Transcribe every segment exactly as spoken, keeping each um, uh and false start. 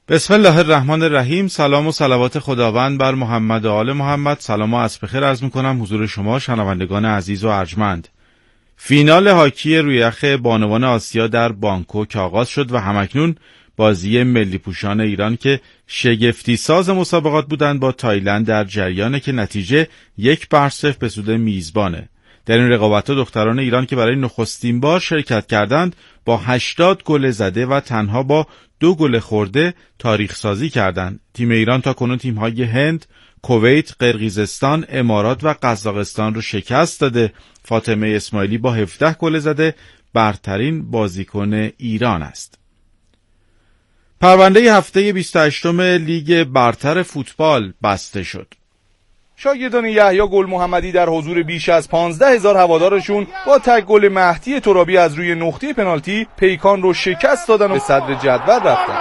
بسم الله الرحمن الرحیم. سلام و صلوات خداوند بر محمد و آل محمد. سلام و عصر بخیر عرض میکنم حضور شما شنوندگان عزیز و ارجمند. فینال هاکی روی یخ بانوان آسیا در بانکوک آغاز شد و همکنون بازی ملی پوشان ایران که شگفتی ساز مسابقات بودند با تایلند در جریانه که نتیجه یک بر صفر به سود میزبانه. در این رقابت‌ها دختران ایران که برای نخستین بار شرکت کردند با هشتاد گل زده و تنها با دو گل خورده تاریخ سازی کردند. تیم ایران تا کنون تیم‌های هند، کویت، قرقیزستان، امارات و قزاقستان رو شکست داده. فاطمه اسماعیلی با هفده گل زده برترین بازیکن ایران است. پرونده هفته بیست و هشتم لیگ برتر فوتبال بسته شد. شاگردان یحیی گل محمدی در حضور بیش از پانزده هزار هوادارشون با تک گل مهدی ترابی از روی نقطه پنالتی پیکان رو شکست دادن و به صدر جدول رفتن.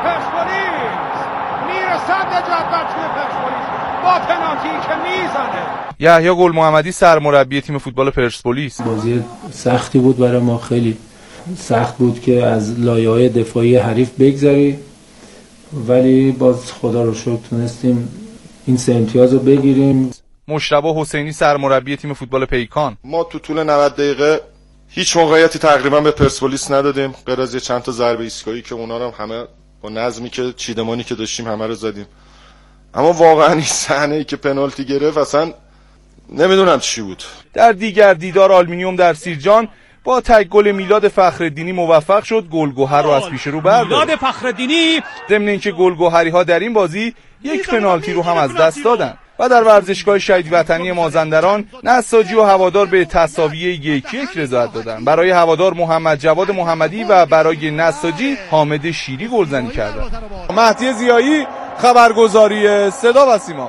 میره صدر جدول توی پرسپولیس با پنالتی که میزنه. یحیی گل محمدی سرمربی تیم فوتبال پرسپولیس. بازی سختی بود برای ما، خیلی سخت بود که از لایه‌های دفاعی حریف بگذری، ولی باز خدا رو شکر تونستیم این سه امتیاز رو بگیریم. مشتبه حسینی سرمربی تیم فوتبال پیکان. ما تو طول نود دقیقه هیچ موقعیتی تقریبا به پرسپولیس ندادیم غیر از یه چند تا ضربه ایستگاهی که اونا رو همه با نظمی که چیدمانی که داشتیم همه رو زدیم. اما واقعا این صحنه‌ای که پنالتی گرفت اصلا نمیدونم چی بود. در دیگر دیدار آلومینیوم در سیرجان با تک گل میلاد فخرالدینی موفق شد گلگهر رو از پیش رو برداره. میلاد فخرالدینی ضمن اینکه گلگهری‌ها در این بازی یک پنالتی رو هم از دست دادن و در ورزشگاه شهید وطنی مازندران نساجی و هوادار به تساوی یک یک رضایت دادن. برای هوادار محمد جواد محمدی و برای نساجی حامد شیری گلزنی کردند. مهدی ضیایی خبرگزاری صدا و سیما.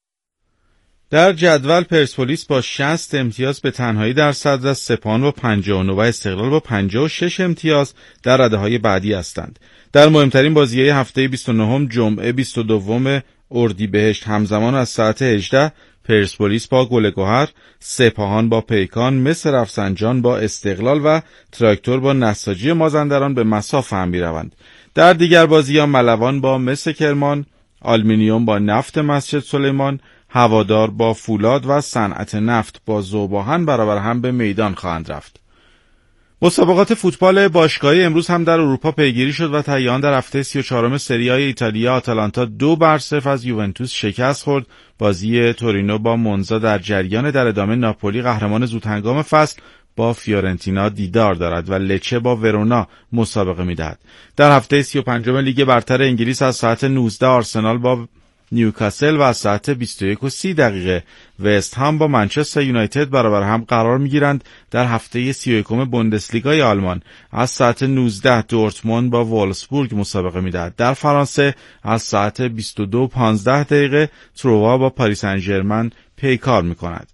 در جدول پرسپولیس با شصت امتیاز به تنهایی در صدر است. سپاهان با پنجاه و نه و استقلال با پنجاه و شش امتیاز در رده‌های بعدی هستند. در مهمترین بازی‌های هفته بیست و نهم جمعه بیست و دو اردیبهشت همزمان از ساعت هجده پرسپولیس با گلگهر، سپاهان با پیکان، مس رفسنجان با استقلال و تراکتور با نساجی مازندران به مصاف هم می‌روند. در دیگر بازی‌ها ملوان با مس کرمان، آلومینیوم با نفت مسجد سلیمان، هوادار با فولاد و صنعت نفت با ذوباهن برابر هم به میدان خواهند رفت. مسابقات فوتبال باشگاهی امروز هم در اروپا پیگیری شد و تایان در هفته سی و چهارم سری آ ایتالیا آتالانتا دو بر صفر از یوونتوس شکست خورد. بازی تورینو با مونزا در جریان. در ادامه ناپولی قهرمان زودهنگام فصل با فیورنتینا دیدار دارد و لچه با ورونا مسابقه می‌دهد. در هفته سی و پنجم لیگ برتر انگلیس از ساعت نوزده آرسنال با نیوکاسل و از ساعت بیست و یک و سی دقیقه وست هم با منچستر یونایتد برابر هم قرار میگیرند. در هفته سی و یکم بوندسلیگای آلمان از ساعت نوزده دورتموند با وولفسبورگ مسابقه میدهد. در فرانسه از ساعت بیست و دو و پانزده دقیقه تروا با پاریس سن ژرمن پیکار میکند.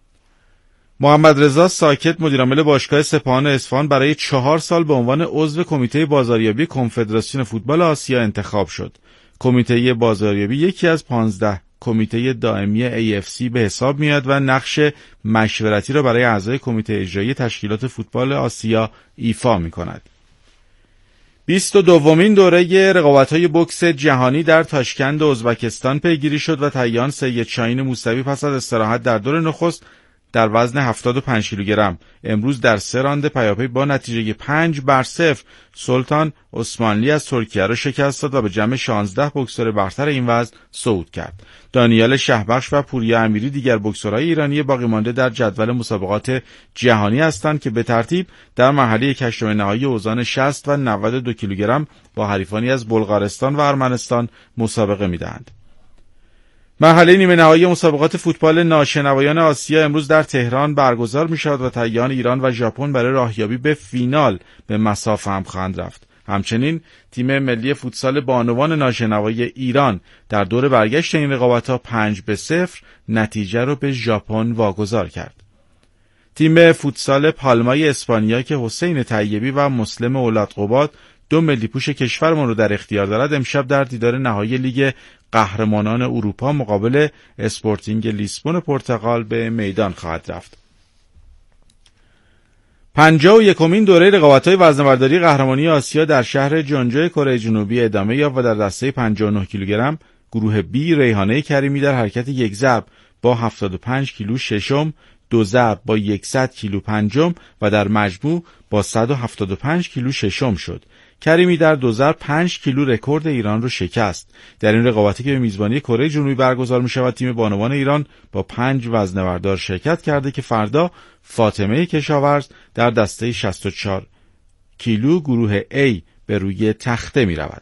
محمد رضا ساکت مدیرعامل باشگاه سپاهان اصفهان برای چهار سال به عنوان عضو کمیته بازاریابی کنفدراسیون فوتبال آسیا انتخاب شد. کمیته بازاریابی یکی از پانزده کمیته دائمی ای اف سی به حساب میاد و نقش مشورتی را برای اعضای کمیته اجرایی تشکیلات فوتبال آسیا ایفا می‌کند. بیست و دومین دوره رقابت‌های بوکس جهانی در تاشکند ازبکستان پیگیری شد و تایان سید شاهین موسوی پس از استراحت در دور نخست در وزن هفتاد و پنج کیلوگرم امروز در سه راند پیاپی با نتیجه پنج بر صفر سلطان عثمانلی از ترکیه را شکست داد و به جمع شانزده بوکسور برتر این وزن صعود کرد. دانیال شهبخش و پوریا امیری دیگر بوکسورهای ایرانی باقی مانده در جدول مسابقات جهانی هستند که به ترتیب در مرحله هشتم نهایی اوزان شصت و نود و دو کیلوگرم با حریفانی از بلغارستان و ارمنستان مسابقه می‌دهند. مرحله نیمه نهایی مسابقات فوتبال ناشنوایان آسیا امروز در تهران برگزار می شود و تایان ایران و ژاپن برای راهیابی به فینال به مصاف هم خواهند رفت. همچنین تیم ملی فوتسال بانوان ناشنوای ایران در دور برگشت این رقابت‌ها پنج به صفر نتیجه رو به ژاپن واگذار کرد. تیم فوتسال پالمای اسپانیا که حسین طیبی و مسلم اولادقباد دو ملی پوش کشورمان رو در اختیار دارد امشب در دیدار نهایی لیگ قهرمانان اروپا مقابل اسپورتینگ لیسبون پرتغال به میدان خواهد رفت. پنجاه و یکمین دوره رقابت‌های وزنه‌برداری قهرمانی آسیا در شهر جونجو کره جنوبی ادامه یافت و در دسته پنجاه و نه کیلوگرم گروه بی ریحانه کریمی در حرکت یک ضرب با هفتاد و پنج کیلو ششم، دو ضرب با صد کیلو پنجم و در مجموع با صد و هفتاد و پنج کیلو ششم شد. کریمی در دو ضرب پنج کیلو رکورد ایران رو شکست. در این رقابتی که به میزبانی کره جنوبی برگزار می شود، تیم بانوان ایران با پنج وزنه‌بردار شرکت کرده که فردا فاطمه کشاورز در دسته شصت و چهار کیلو گروه A به روی تخته می رود.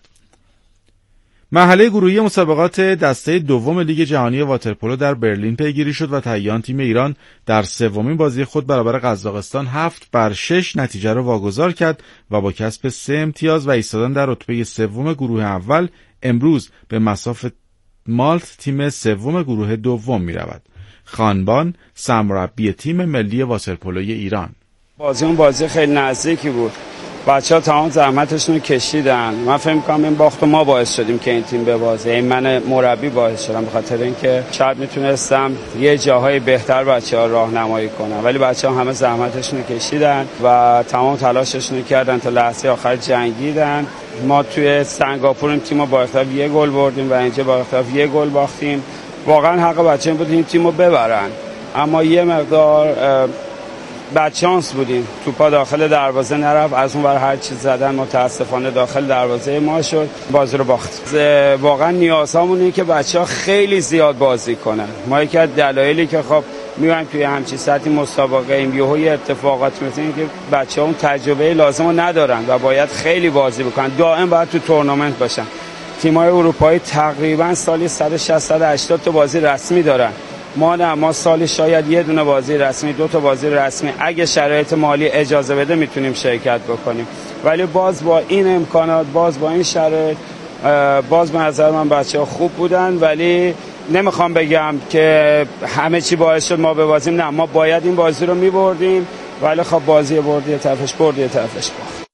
مرحله گروهی مسابقات دسته دوم لیگ جهانی واترپولو در برلین پیگیری شد و تهیان تیم ایران در سومین بازی خود برابر قزاقستان هفت بر شش نتیجه را واگذار کرد و با کسب سه امتیاز و ایستادن در رتبه سوم گروه اول امروز به مصاف مالت تیم سوم گروه دوم می رود. خانبان سرمربی تیم ملی واترپولوی ایران: بازی اون بازی خیلی نزدیکی بود. بچه‌ها تمام زحمتشون رو کشیدن. من فکر می‌کنم این باخت ما باعث شدیم که این تیم ببازه. این من مربی باعث شدم، به خاطر اینکه شاید میتونستم یه جاهای بهتر بچه‌ها راهنمایی کنم، ولی بچه‌ها همه زحمتشون رو کشیدن و تمام تلاششون رو کردن تا لحظه آخر جنگیدن. ما توی سنگاپور این تیمو با اختلاف یه گل بردیم و اینجا با اختلاف یه گل باختیم. واقعا حق بچه‌ها بود این تیمو ببرن، اما یه مقدار بدشانس بودیم. توپا داخل دروازه نرفت، از اون ور هر چیز زدن متاسفانه داخل دروازه ما شد، بازی رو باخت. واقعا نیازمون اینه که بچه‌ها خیلی زیاد بازی کنن. ما یکی از دلایلی که خب میایم توی همچین سطحی مسابقه ایم یهو یه اتفاقاتی مثل اینه که بچه‌ها اون تجربه لازمو ندارن و باید خیلی بازی بکنن، دائم باید تو تورنمنت باشن. تیم‌های اروپایی تقریبا سالی صد و شصت تا هشتاد تا بازی رسمی دارن. ما نه، ما سالی شاید یه دونه بازی رسمی، دو تا بازی رسمی اگه شرایط مالی اجازه بده میتونیم شرکت بکنیم، ولی باز با این امکانات، باز با این شرایط، باز به نظر من بچه‌ها خوب بودن. ولی نمیخوام بگم که همه چی باعث شد ما ببازیم، نه، ما باید این بازی رو میبردیم، ولی خب بازی بردی یه طرفش برد یه طرفش باخت.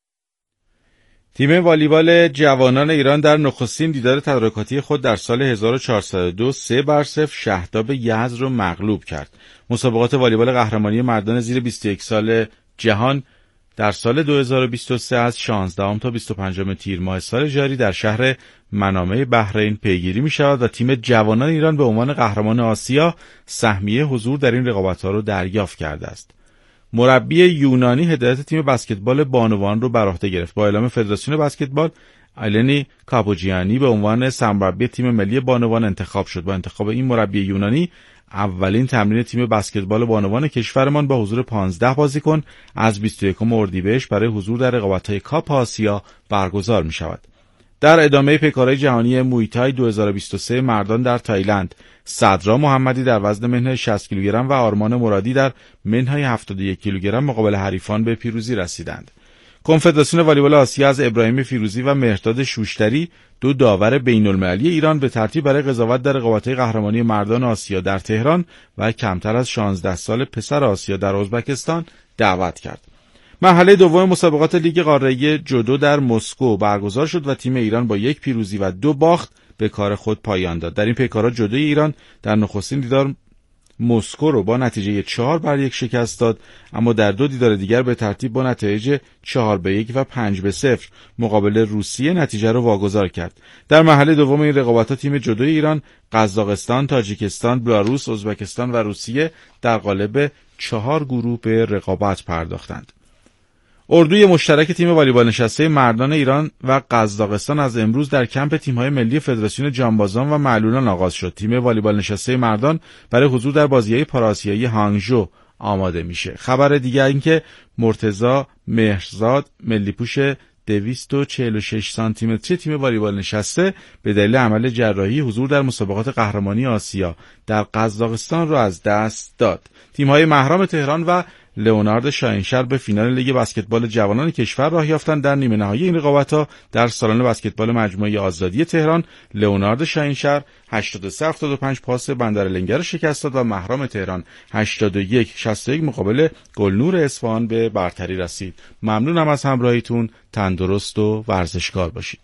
تیم والیبال جوانان ایران در نخستین دیدار تدارکاتی خود در سال هزار و چهارصد و دو سه بر صفر شهداب یزد را مغلوب کرد. مسابقات والیبال قهرمانی مردان زیر بیست و یک سال جهان در سال دو هزار و بیست و سه از شانزدهم تا بیست و پنجم تیر ماه سال جاری در شهر منامه بحرین پیگیری می شود و تیم جوانان ایران به عنوان قهرمان آسیا سهمیه حضور در این رقابت‌ها را دریافت کرده است. مربی یونانی هدایت تیم بسکتبال بانوان رو بر عهده گرفت. با اعلام فدراسیون بسکتبال، آلنی کاپوجیانی به عنوان سرمربی تیم ملی بانوان انتخاب شد. با انتخاب این مربی یونانی، اولین تمرین تیم بسکتبال بانوان کشورمان با حضور پانزده بازیکن از بیست و یکم اردیبهشت برای حضور در رقابت‌های کاپ آسیا برگزار می‌شود. در ادامه پیکارهای جهانی مویتای دو هزار و بیست و سه مردان در تایلند، صدرا محمدی در وزن منهای شصت کیلوگرم و آرمان مرادی در منهای هفتاد و یک کیلوگرم مقابل حریفان به پیروزی رسیدند. کنفدراسیون والیبال آسیا از ابراهیم فیروزی و مهرداد شوشتری، دو داور بین‌المللی ایران، به ترتیب برای قضاوت در رقابت‌های قهرمانی مردان آسیا در تهران و کمتر از شانزده سال پسر آسیا در ازبکستان دعوت کرد. مرحله دوم مسابقات لیگ قاره‌ای جودو در مسکو برگزار شد و تیم ایران با یک پیروزی و دو باخت به کار خود پایان داد. در این پیکارها جودوی ایران در نخستین دیدار مسکو رو با نتیجه چهار بر یک شکست داد، اما در دو دیدار دیگر به ترتیب با نتایج چهار به یک و پنج به صفر مقابل روسیه نتیجه رو واگذار کرد. در مرحله دوم این رقابت‌ها تیم جودوی ایران قزاقستان، تاجیکستان، بلاروس، ازبکستان و روسیه در قالب چهار گروه به رقابت پرداختند. اردوی مشترک تیم والیبال نشسته مردان ایران و قزاقستان از امروز در کمپ تیم‌های ملی فدراسیون جانبازان و معلولان آغاز شد. تیم والیبال نشسته مردان برای حضور در بازی‌های پاراسیایی هانگژو آماده میشه. خبر دیگر این که مرتضی مهرزاد ملی‌پوش دویست و چهل و شش سانتی متری تیم والیبال نشسته به دلیل عمل جراحی حضور در مسابقات قهرمانی آسیا در قزاقستان را از دست داد. تیم‌های محرم تهران و لئونارد شاهینشهر به فینال لیگ بسکتبال جوانان کشور راه یافتند. در نیمه نهایی این رقابت‌ها در سالن بسکتبال مجموعه آزادی تهران، لئونارد شاهینشهر هشتاد و سه هفتاد و پنج پاس بندر لنگر شکست داد و محرم تهران هشتاد و یک شصت و یک مقابل گلنور اصفهان به برتری رسید. ممنونم از همراهیتون. تندرست و ورزشکار باشید.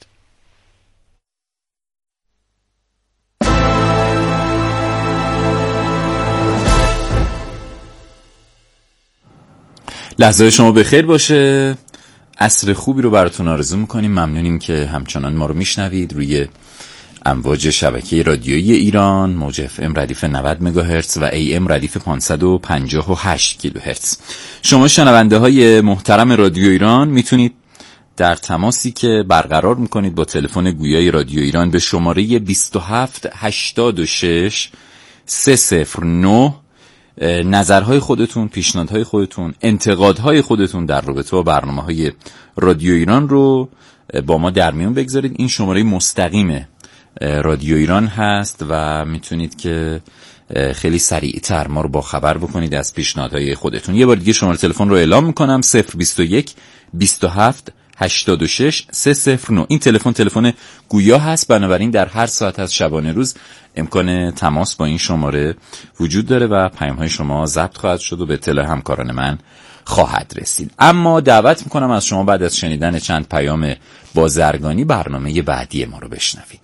لحظه شما بخیر باشه. عصر خوبی رو براتون آرزو میکنیم. ممنونیم که همچنان ما رو میشنوید روی امواج شبکه رادیویی ایران، موج اف ام ردیف نود مگاهرتز و ای ام ردیف پانصد و پنجاه و هشت کیلوهرتز. شما شنونده های محترم رادیو ایران میتونید در تماسی که برقرار میکنید با تلفن گویای رادیو ایران به شماره بیست و هفت هشتاد و شش سه صفر نه نظرهای خودتون، پیشنهادهای خودتون، انتقادهای خودتون در رابطه با برنامه‌های رادیو ایران رو با ما در میون بگذارید. این شماره مستقیم رادیو ایران هست و میتونید که خیلی سریعتر ما رو با خبر بکنید از پیشنهادهای خودتون. یه بار دیگه شماره تلفن رو اعلام میکنم: صفر بیست و یک بیست و هفت هشتاد و شش سه صفر نه. این تلفن تلفن گویا هست، بنابراین در هر ساعت از شبانه روز امکان تماس با این شماره وجود داره و پیام‌های شما ضبط خواهد شد و به اطلاع همکاران من خواهد رسید. اما دعوت میکنم از شما بعد از شنیدن چند پیام بازرگانی برنامه بعدی ما رو بشنوید.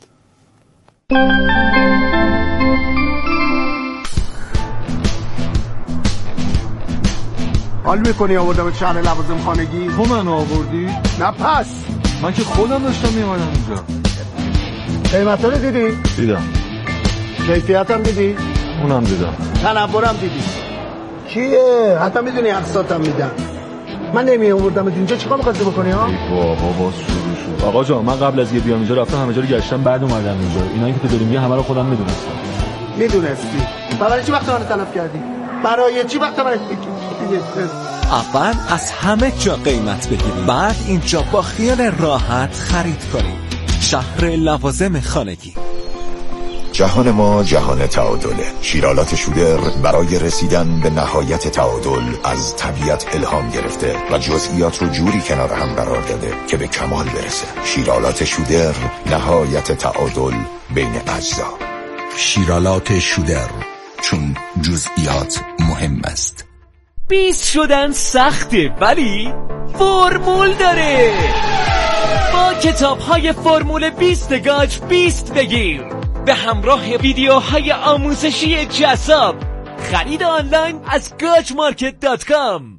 حال میکنی آوردم شهر لوازم خانگی؟ تو منو آوردی؟ نه پس من که خودم داشتم میامدم اینجا. قیمتا رو دیدی؟ دیدم. کیفیت هم دیدی؟ اونم دیدم. تنورم دیدی؟ کیه؟ حتی میدونی اقساطم میدن. من نمی آوردم اینجا، چیکار می‌خواستی بکنی ها؟ ای بابا باز شروع شد. آقا جان من قبل از یه بیام اینجا رفتم همه جا رو گشتم، بعد اومدم اینجا. اینایی که تو داری میگی همه رو خودم میدونستم. میدونستی؟ برای چی وقت من تلف کردی؟ برای چی وقت من اول از همه جا قیمت بگیریم، بعد اینجا با خیال راحت خرید کنیم. شهر لوازم خانگی. جهان ما جهان تعادله. شیرالات شودر برای رسیدن به نهایت تعادل از طبیعت الهام گرفته و جزئیات رو جوری کنار هم قرار داده که به کمال برسه. شیرالات شودر، نهایت تعادل بین اجزا. شیرالات شودر، چون جزئیات مهم است. بیست شدن سخته ولی فرمول داره. با کتاب‌های فرمول بیست گاج بیست بگیر به همراه ویدیوهای آموزشی جذاب. خرید آنلاین از گاج مارکت دات کام.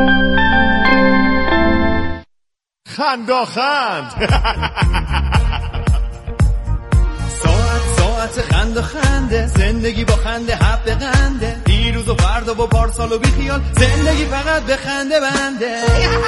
خنداخند ساعت ساعت خند و خنده، زندگی با خنده حب قنده، دیروز و فردا و پارسال و بیخیال، زندگی فقط به خنده بنده.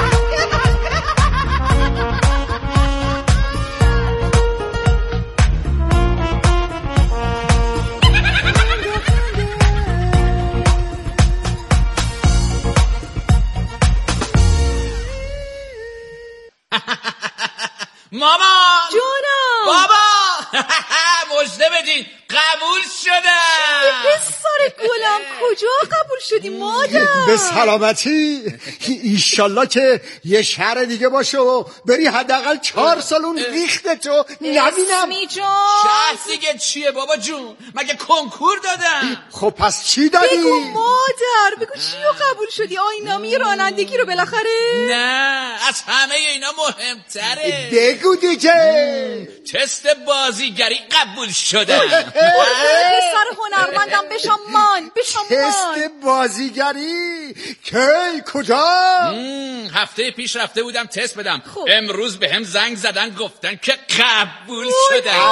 مامان جونم بابا مژده بدین قبول شدم. پسر گلم کجا قبول شدی مادر؟ به سلامتی. ایشالله که یه شهر دیگه باشه و بری حداقل چهار سال اون ریختتو نبینم. اسمی جان شهر دیگه چیه بابا جون؟ مگه کنکور دادم؟ خب پس چی دادی؟ بگو مادر، بگو چیو قبول شدی؟ آینامی رانندگی رو بالاخره؟ نه از همه اینا مهمتره. بگو دیگه. تست بازیگری قبول شدم. پسر هنرمندم بشم من بشم من. تست بازیگری کی کجا؟ هفته پیش رفته بودم تست بدم. خوب. امروز به هم زنگ زدن گفتن که قبول شدم.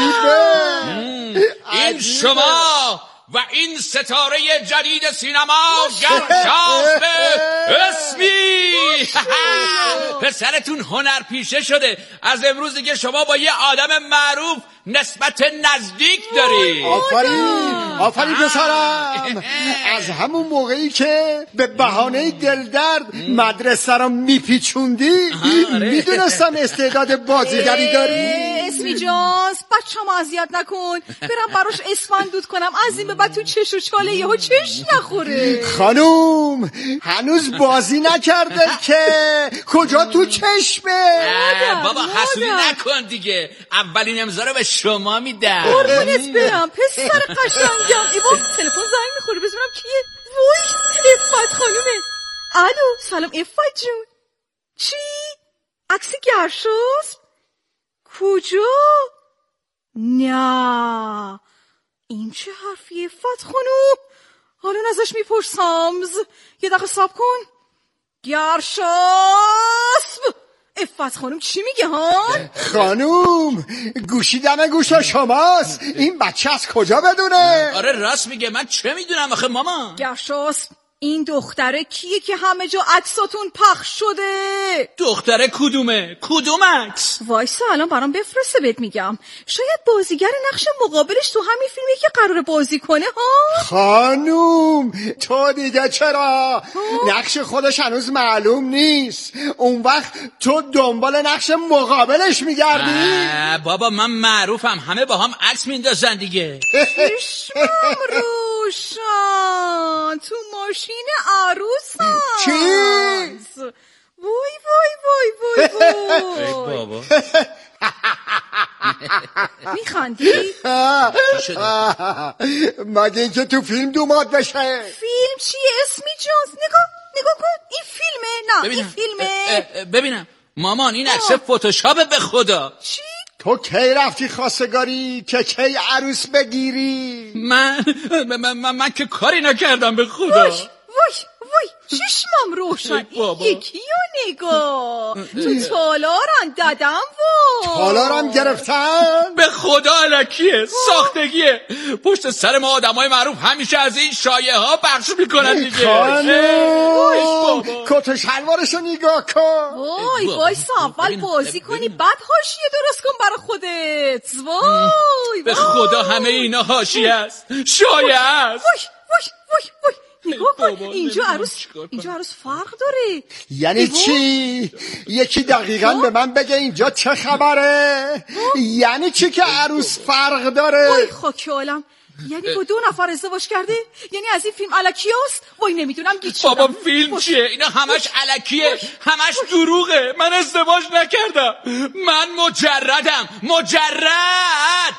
عجیبه. این شما و این ستاره جدید سینما گرشاسب اسمی. پسرتون هنر پیشه شده. از امروز دیگه شما با یه آدم معروف نسبت نزدیک داری. آفرین آفرین پسرم. از همون موقعی که به بهانه دلدرد مدرسه رو میپیچوندی میدونستم استعداد بازیگری داری. اسمی جان بچه‌مو اذیت نکن، برم براش اسفندود کنم از این به بعد تو چش و چاله یهو چش نخوره. خانوم هنوز بازی نکرده که کجا تو چشمه. بابا حسودی نکن دیگه. اولین امضا رو به شما میدم. قربونت برم پسر قشنگم. ای بابا تلفن زنگ میخوره بزنم کیه. وای افت خانومه. الو سلام افت جون. چی؟ عکس گرشاسب؟ کجا؟ نه این چه حرفیه افت خانوم؟ حالا ازش میپرسم. یه دقیقه صبر کن. گرشاسب. افت خانم چی میگه ها؟ خانوم گوشی دم گوش شماست، این بچه از کجا بدونه؟ آره راست میگه، من چه میدونم آخه ماما. گرشاسب این دختره کیه که همه جا عکساتون پخش شده؟ دختره کدومه؟ کدوم عکس؟ وایسا الان برام بفرسته بهت میگم. شاید بازیگر نقش مقابلش تو همین فیلمی که قراره بازی کنه ها؟ خانوم تو دیگه چرا؟ نقش خودش هنوز معلوم نیست، اون وقت تو دنبال نقش مقابلش میگردی؟ بابا من معروفم، همه با هم عکس میندازن دیگه. چشمم روشن تو ماشین عروس هست. چی؟ وای وای وای وای وای بابا میخندی؟ مگه اینکه تو فیلم دومات بشه. فیلم چیه اسمی جانز؟ نگاه نگاه کن این فیلمه. نه ببینم. این فیلمه. ببینم مامان این عکس فتوشاپه به خدا. چی؟ تو کی رفتی خواستگاری که کی عروس بگیری؟ من من, من, من که کاری نکردم به خدا. وای وای وای چشمم روشن. یکی رو نگاه تو تالارن ددم وای. تالارم گرفتن؟ به خدا الکیه، ساختگیه. پشت سر ما آدمای معروف همیشه از این شایعه ها پخش میکنن دیگه. خانم کت و شلوارشو نگاه کن. وای وایسا اول بازی کنی بعد حاشیه درست کن برای خودت. وای به خدا همه اینا حاشیه است، شایعه است. وای وای وای وای نگاه کن اینجا عروس اینجا عروس فرق داره. یعنی چی؟ یکی دقیقاً به من بگه اینجا چه خبره؟ یعنی چی که عروس فرق داره؟ وای خاک عالم، یعنی با دو نفر ازدواج کرده؟ یعنی از این فیلم الکی هست؟ وای نمیدونم گیج شدم. بابا فیلم چیه؟ اینا همش الکیه، همش دروغه. من ازدواج نکردم، من مجردم، مجرد.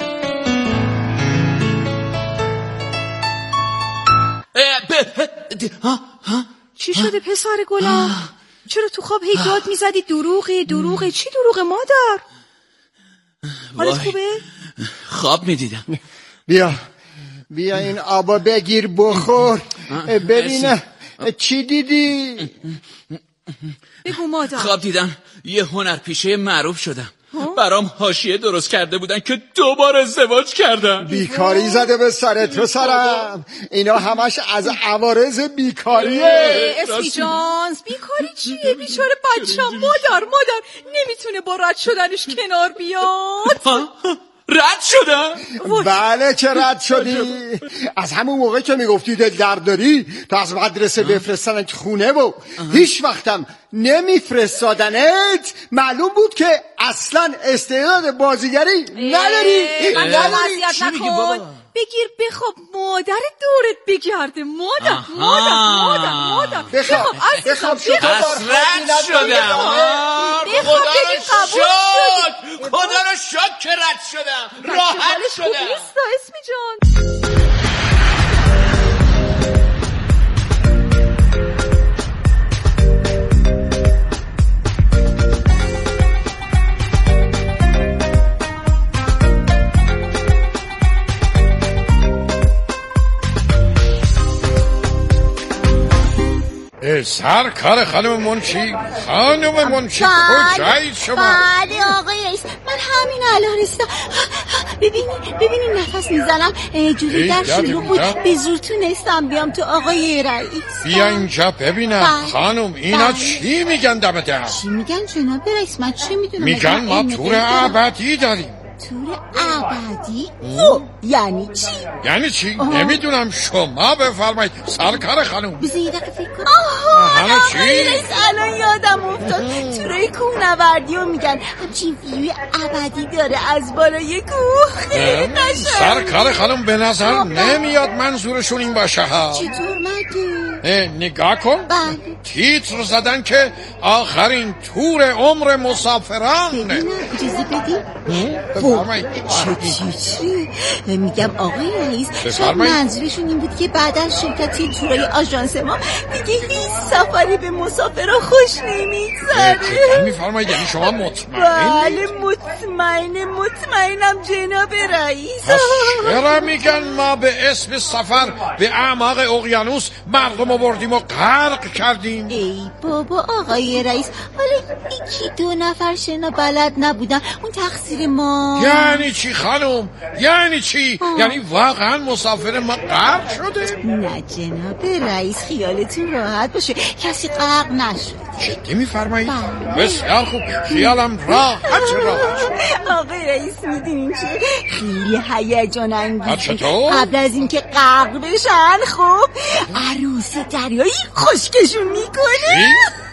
چی شده پسر گلم؟ چرا تو خواب هی داد میزدی دروغه دروغه؟ چی دروغه مادر؟ حالت خوبه؟ خواب میدیدم. بیا بیا این آبا بگیر بخور ببینه چی دیدی؟ بگو مادر. خواب دیدم یه هنرپیشه معروف شدم، برام حاشیه درست کرده بودن که دوباره ازدواج کردم. بیکاری زده به سر تو سرم، اینا همش از عوارض بیکاریه. اسمی جانز بیکاری چیه؟ بیچاره بچه مادر مادر نمیتونه با رد شدنش کنار بیاد. رد شدم؟ بله که رد شدی. از همون موقع که میگفتی دل درد داری تا از مدرسه بفرستنت خونه و هیچ وقتم نمیفرستادنت، معلوم بود که اصلا استعداد بازیگری نداری. من اذیت نکن، بگیر بخواب مادر دورت بگرده. مادر مادر مادر مادر بخواب بخواب شد رد شدم. خدا رو شد خدا رو شد که رد شدم، راحت شدم. اسمی جان سرکار خانم منشی، خانم منشی کجایی شما؟ بله آقای رئیس، من همین الان رسیدم. ببینی ببینی نفس میزنم جوری در شلوغ بود به زور تونستم بیام تو آقای رئیس. بیا اینجا ببینم. خانم اینا چی میگن دم در؟ چی میگن جناب رئیس؟ من چی میدونم؟ میگن ما تور ابدی داریم. تور ابدی؟ او یعنی چی؟ یعنی چی؟ نمیدونم، شما بفرمایید سرکار خانم. بذار یه دقیقه فکر کنم. آها آقای رئیس الان یادم افتاد، تورای کوهنوردی رو میگن همچین ویوی ابدی داره از بالای کوه. خیلی قشنگه. سرکار خانم به نظر نمیاد منظورشون این باشه ها. چطور مگه؟ نگاه کن. بله. تیتر زدن که آخرین تور عمر مسافران. ببینم اجازه بدی؟ چه تیتری؟ میگم آقای رئیس شاید منظورشون این بود که بعد از شرکتی تورای آژانس ما دیگه هیچ سفری به مسافرها خوش نمیگذره. میفرمایید یعنی شما مطمئن؟ بله مطمئن مطمئنم جناب رئیس. چرا میگن ما به اسم سفر به اعماق اقیانوس مردم آوردیم و غرق کردیم؟ ای بابا آقای رئیس، حالا یکی دو نفر شنا بلد نبودن، اون تقصیر ما. یعنی چی خانم؟ یعنی چی؟ آه. یعنی واقعا مسافر ما غرق شده؟ نه جناب رئیس خیالتون راحت باشه، کسی غرق نشد. جدی میفرمایید؟ بسیار خوب، خیالم راحت راحت. آقای رئیس میدونین چه؟ خیلی هیجان انگیزه. چطور؟ قبل از اینکه غرق بشن خب عروس دریایی خشکشون میکنه.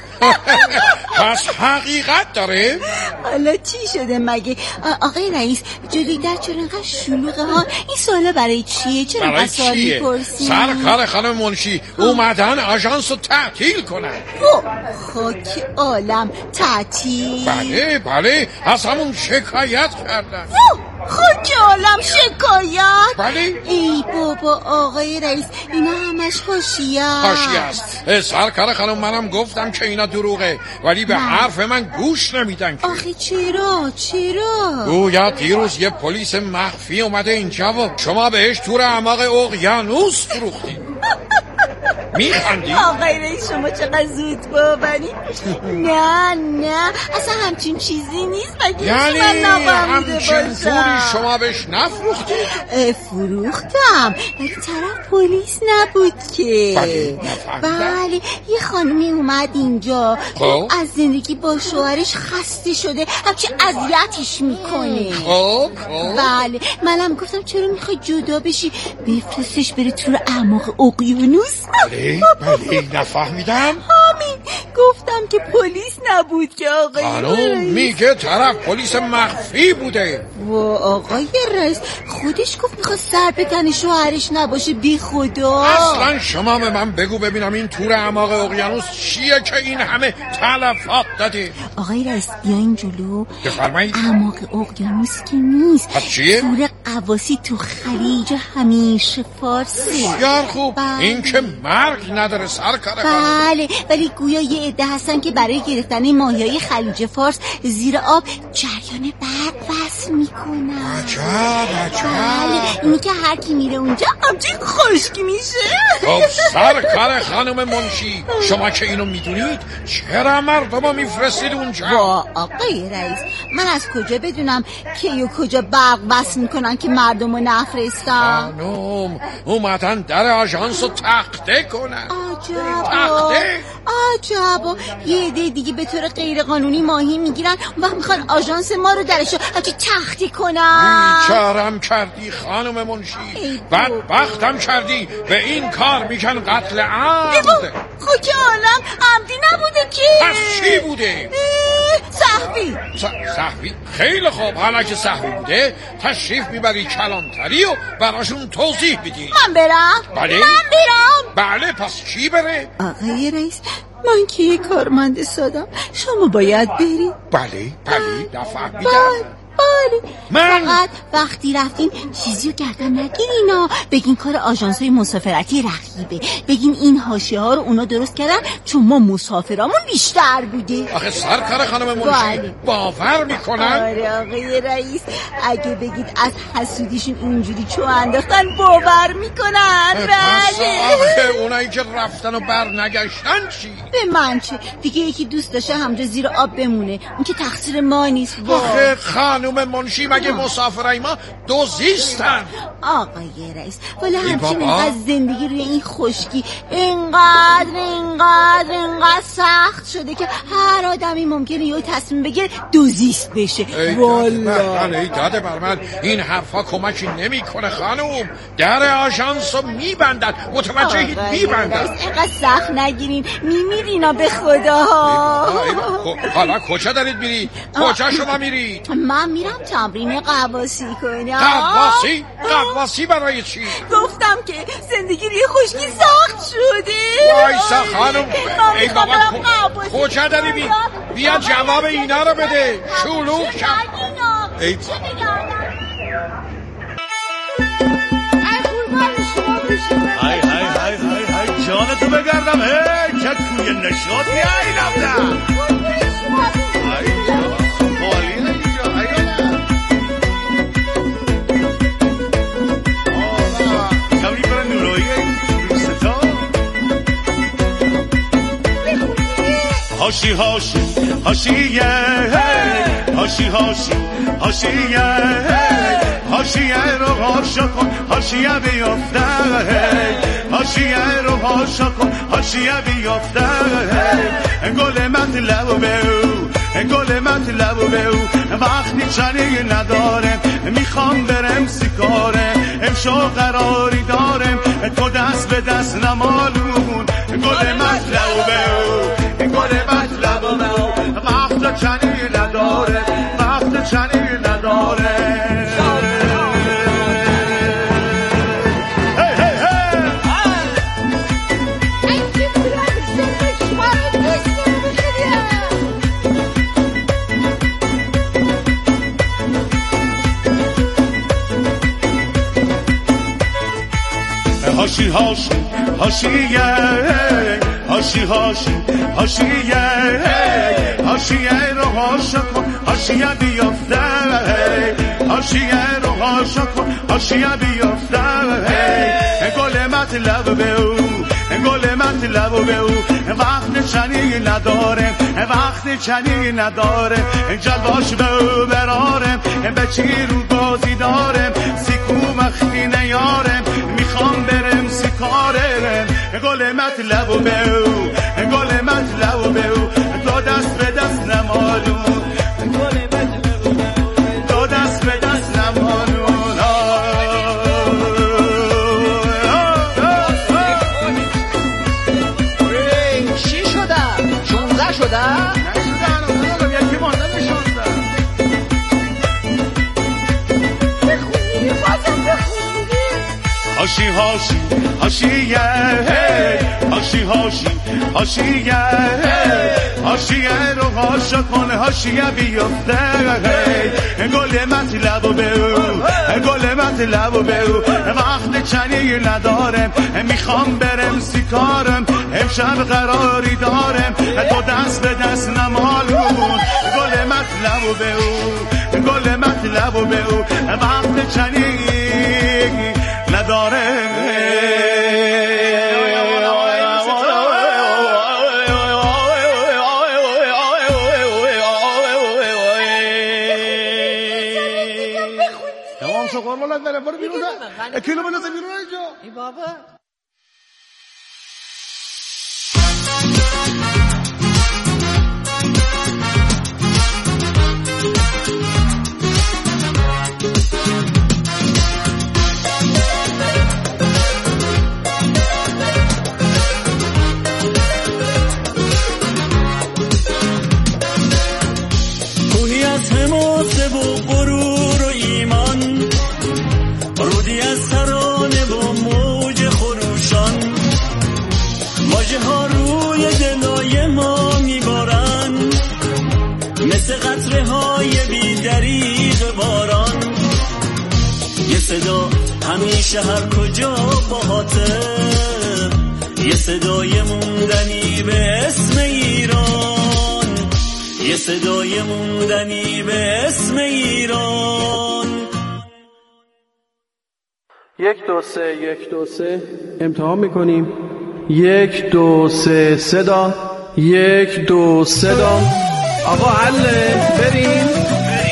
پس حقیقت داره؟ حالا چی شده مگه؟ آقای رئیس جلوی در چرا اینقدر شلوغه ها؟ این سوالا برای چیه؟ چرا برای سوال چیه؟ میپرسین؟ سرکار خانم منشی اومدن آژانس رو تعطیل کنن. خاک عالم تعطیل؟ بله بله از همون شکایت کردن. خاک عالم شکایت؟ بله. ای بابا آقای رئیس اینا همش حاشیه حاشیه است. سرکار خانم منم گفتم که اینا دروغه ولی به حرف من گوش نمیدن. آخه چرا چرا؟ گویا دیروز یه پلیس مخفی اومده اینجا و شما بهش تور اعماق اقیانوس فروختید. میخندی؟ آقای رئیس شما چقدر زود باوری. نه نه اصلا همچین چیزی نیست. مگه یعنی همچین طوری شما بهش نفروختید؟ فروختم ولی طرف پلیس نبود که. بله یه خانمی اومد اینجا از زندگی با شوهرش خسته شده همچین اذیتش میکنه. خب بله منم گفتم چرا میخوای جدا بشی بفرستش بره تور اعماق اقیانوس. بله بله نفهمیدم. همین گفتم که پلیس نبود که آقای خانم میگه طرف پلیس مخفی بوده. و آقای رئیس خودش گفت میخواد سر به تن شوهرش نباشه بی خدا. اصلا شما به من بگو ببینم این تور اعماق اقیانوس چیه که این همه تلفات داده؟ آقای رئیس بیاین جلو. بفرمایید. اعماق اقیانوس که نیست. پس چیه؟ تور قواسی تو خلیج همیشه فارسی. بسیار خوب. این که مرگ نداره سرکار خانم. بله ولی گویا یه عده هستن که برای گرفتن ماهیای خلیج فارس زیر آب جریان برق وصل میکنن. عجب عجب. بله اینی که هر کی میره اونجا همچین خشکی میشه. خب سرکار خانم منشی شما که اینو میدونید چرا مردمو میفرستید اونجا؟ با آقای رئیس من از کجا بدونم کی و کجا برق وصل میکنن که مردمو نفرستن؟ خانم اومدن در آژانس رو تخته کنن. عجب تخته؟ عجب یه عده دیگه به طور غیر قانونی ماهی میگیرن و میخوان آژانس ما رو درشو همچی تختی کنن. بیچارم کردی خانم منشی، بدبختم کردی. به این کار میگن قتل عمد. خاک عالم عمدی نبوده که. پس چی بوده؟ سهوی. سهوی؟ خیلی خوب حالا که سهوی بوده تشریف میبری کلانتری و براشون توضیح بدی. من برم؟ بله من برم؟ بله پس کی بره؟ آقای رئیس من که یه کارمند سادم شما باید بری. بله بله نفهمیدم. بله من فقط وقتی رفتین چیزی رو گردن نگیرینا. بگین کار آژانس های مسافرتی رقیبه. بگین این حاشیه ها رو اونا درست کردن چون ما مسافرامون بیشتر بوده. آخه سرکار خانم منشی بله. باور میکنن؟ آره آقای رئیس اگه بگید از حسودیشون اینجوری چو انداختن باور میکنن. بله آخه اونایی که رفتن و بر نگشتن چی؟ به من چه دیگه یکی دوست داشته همجا زیر آب بمونه اون که تقصیر ما نیست. آخه خانم منشی مگه مسافرای ما دوزیستن؟ آقای رئیس والا همچین اینقدر زندگی روی این خشکی اینقدر اینقدر اینقدر سخت شده که هر آدمی ممکنه یه تصمیم بگیره دوزیست بشه. والا ای داده بر من این حرفا کمکی نمیکنه خانم. در آژانس رو میبندن متوجهید میبندن. اینقدر سخت نگیرین میمیرینا به خدا. حالا کجا دارید میرید؟ کجا شما میرید؟ من میرم تمرین قواسی کنم. قواسی؟ قواسی برای چی؟ گفتم که زندگی روی خشکی سخت شده. وایسا خانم ای بابا کجا داری بی؟ بیا جواب اینا رو بده. شلوغ شد. ای های های های های های جانتو بگردم هی که توی نشاطی ای نبودم ای جان خالی اینجا ای آه کمی برای نورایی روستا هاشی هاشی هاشیه هاشی هاشی هاشیه هاشیه رو هاشا کن هاشیه بیافته هاشیه رو هاشا کن هاشیه بیافته گل مطلب بهو گل مطلب بهو وقتی چنی ندارم میخوام برم سیکاره امشو قراری دارم تو دست به دست نمالون گل مطلب بهو گل مطلب بهو وقت چنی نداره وقت چنی نداره هاشی هاشی هاشیه هاشی هاشی هاشیه هاشیه رو هاشا کن هاشیه بیافته هاشیه رو هاشا کن هاشیه بیافته گل مطلب بهو گل مطلب بهو وقت چنی نداره وقت چنی نداره جلواش بهو برارم به چی رو بازی دارم سیکو مختی نیارم میخوام برم سیکارم گل مطلب بهو گل مطلب بهو تو دست به دست نمالون گل مطلب تو دست به دست نمالون چی شده؟ شونزه شده؟ نشده هنوز یکی مانده نشونده بخونی بازم بخونی هاشی هاشی هاشیه هاشی هاشی هاشیه هاشیه رو هاشا کن هاشیه بیفته گل مطلب بهو گل مطلب بهو وقت چنی ندارم میخوام برم سیکارم امشب قراری دارم تو دست به دست نمالون گل مطلب بهو گل مطلب بهو وقت چنی نداره تمام شو قربان الله برو بیرون کیلو بنوزه بیرون اینجا ای بابا صدا همیشه هر کجا باهاته یه صدای موندنی به اسم ایران یه صدای موندنی به اسم ایران یک دو سه یک دو سه امتحان میکنیم یک دو سه صدا یک دو صدا آقا حله بریم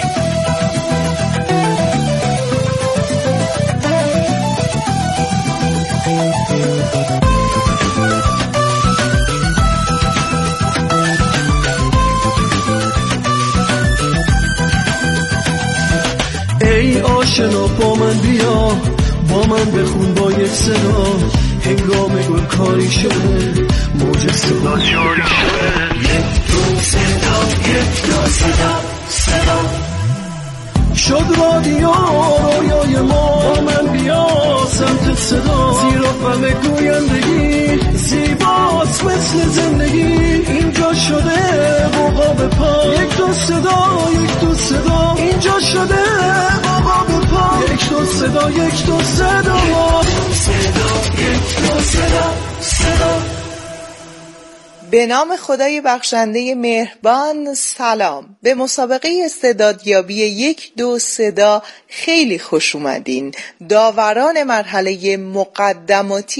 ای آشنا با من بیا با من بخون با یک صدا هنگام گل کاری شده موج صدا شده یک دو صدا یک دو صدا صدا شد رادیو رویای ما با من بیا سمت صدا زیرا فهم گویندگی زیباست مثل زندگی اینجا شده مقام پا، یک دو صدا یک دو صدا، اینجا شده مقام پا، یک دو صدا یک دو صدا، صدا یک دو صدا صدا. به نام خدای بخشنده مهربان. سلام. به مسابقه استعدادیابی یک دو صدا خیلی خوش اومدین. داوران مرحله مقدماتی